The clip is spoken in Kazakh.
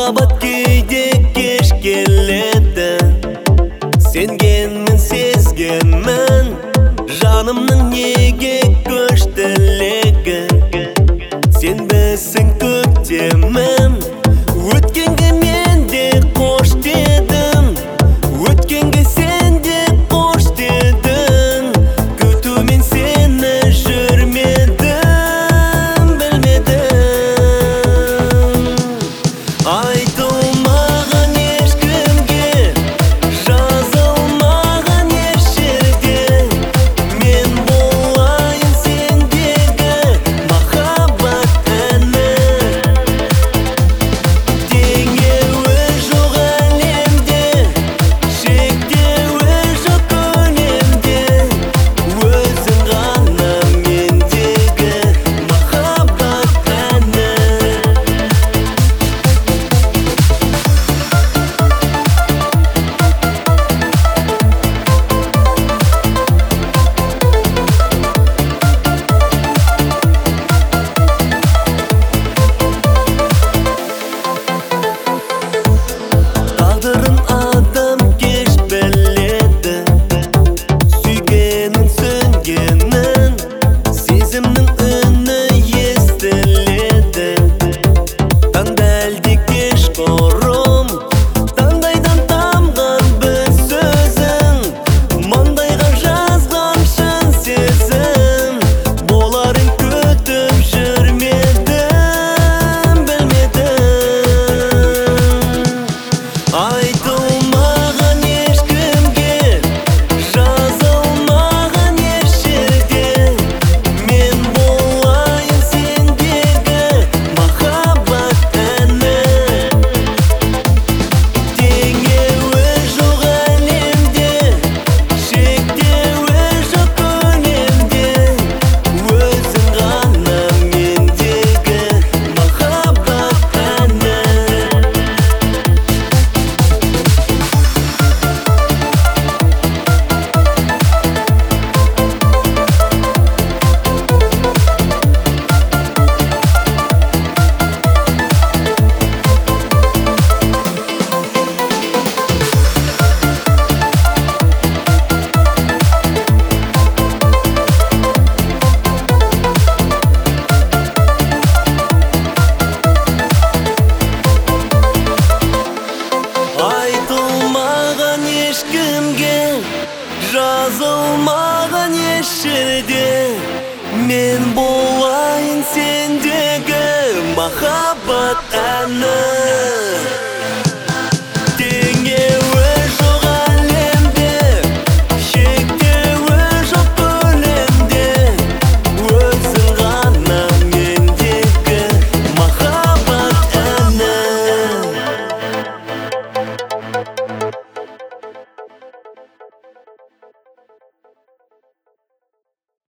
Махаббат кейде кеш келеді, сенгенмін сезгенмін, жанымның неге көштілігі. Сенбісің көктемім, өткенге мен де қош дедім, өткенге сен де қош дедің. Күтумен сені жүрмедім, білмедім. Айтылмаған ешкімге, жазылмаған еш жерде, мен болайын сендегі махаббат әні. Теңеуі жоқ әлемде, шектеуі жоқ көлемде, өзің ғана мендегі махаббат әні. Тағдырын адам кеш біледі, сүйгенін сөнгенін, сезімнің үні естіледі. Таңда әлде кеш құрым, таңдайдан тамған бір сөзің, маңдайға жазған шын сезім. Боларын күтіп жүрмедім, білмедім. Айтылмаған ешкімге, жазылмаған еш жерде, мен болайын сендегі махаббат әні. Теңеуі жоқ әлемде, шектеуі жоқ көлемде, өзің ғана мендегі махаббат әні. Айтылмаған ешкімге, жазылмаған еш жерде, мен болайын сендегі махаббат әні.